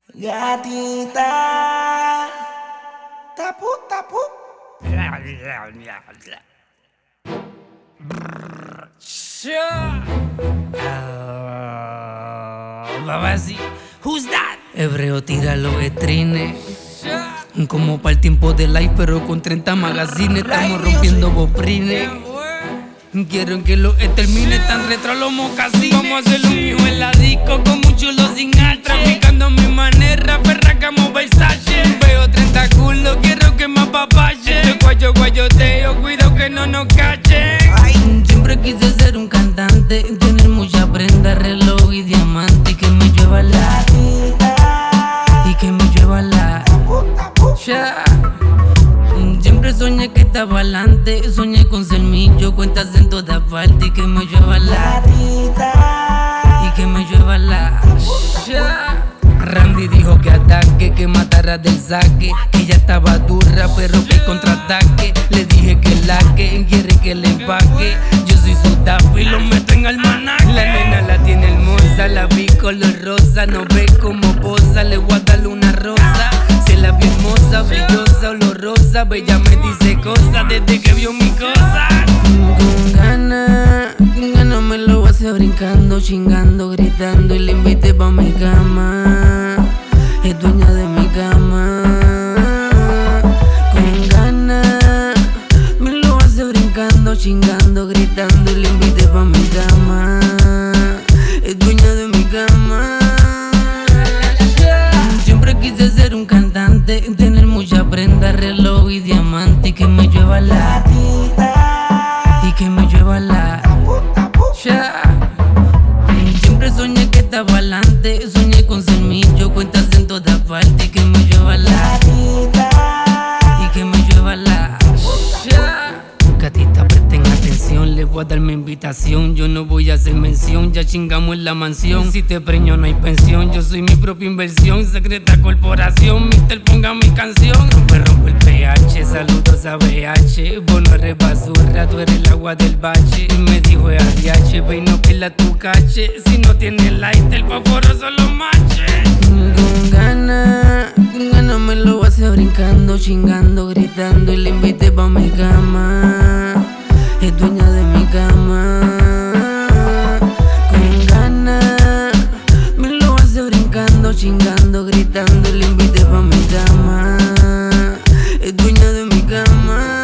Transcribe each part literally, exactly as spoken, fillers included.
Gatita, tapu tapu. Babasi, who's that? Hebreo tira los estrines. Como para el tiempo de live, pero con treinta magazines. Estamos rompiendo boprines. Quieren que lo extermine, tan retro los mocasines. Vamos a hacer lo mío en la disco, con mucho lo sin al. Traficando mi manera, perracamos Versace. Veo treinta culos, quiero que me apapache. Este guayo guayoteo, cuidado que no nos cachen. Siempre quise ser un cantante, tener mucha prenda, reloj y diamante. Y que me llueva la Y que me llueva la ya. Siempre soñé que estaba adelante, soñé con ser millo, cuentas en todas partes. Y que me llueva la Y que me llueva la ya. Randy dijo que ataque, que matara del saque. Ella estaba dura, pero que contraataque. Le dije que la que quiere que le empaque. Yo soy su tapo y lo meto en almanaque. La nena la tiene hermosa, la vi color rosa. No ve como posa, le voy a darle una rosa. Se la vi hermosa, brillosa, olorosa. Bella me dice cosas desde que vio mi cosa. Con ganas, con ganas me lo hace brincando, chingando, gritando. Y le invité pa' mi cama, es dueña de mi cama. Con ganas me lo hace brincando, chingando, gritando. Y le invité pa' mi cama, es dueña de mi cama. Siempre quise ser un cantante, tener mucha prenda, reloj y diamante. Y que me llueva la Y que me llueva la ya. Siempre soñé que estaba adelante, soñé con ser millo, cuentas en todas partes. Y que me llueva la Y que me llueva la ya. Gatita, presten atención, les voy a dar mi invitación. Yo no voy a hacer mención, ya chingamos en la mansión. Si te preño no hay pensión, yo soy mi propia inversión. Secreta corporación, mister ponga mi canción. Rompe, rompe el pH, saludos a B H. Vos no eres basura, tú eres el agua del bache. Y me dijo A D H, ve y no pila tu cache. Si no tienes light, el fósforo solo mache. Con ganas, con ganas me lo hace brincando, chingando, gritando. Y le invité pa' mi cama, es dueña de mi cama. Con ganas me lo hace brincando, chingando, gritando. Y le invité pa' mi cama, es dueña de mi cama.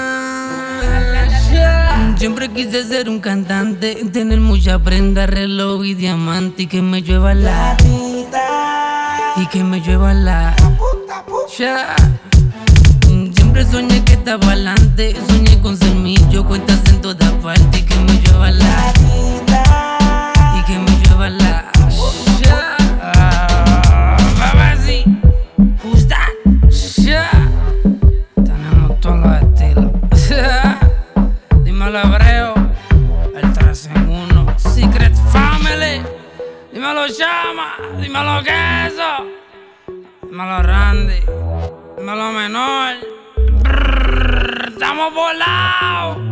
Siempre quise ser un cantante, tener mucha prenda, reloj y diamante. Y que me llueva la Y que me llueva la ya. Siempre soñé que estaba adelante, soñé con ser millo, cuentas en todas partes. Y que me llueva la Y que me llueva la ya. Babasi, who's that? Ya. Tenemos todos los estilos. Dímelo Hebreo, el tres en uno, Secret Family. Dímelo Chama, dímelo Queso, dímelo Randy, dímelo Menor. Brrr, estamos volados.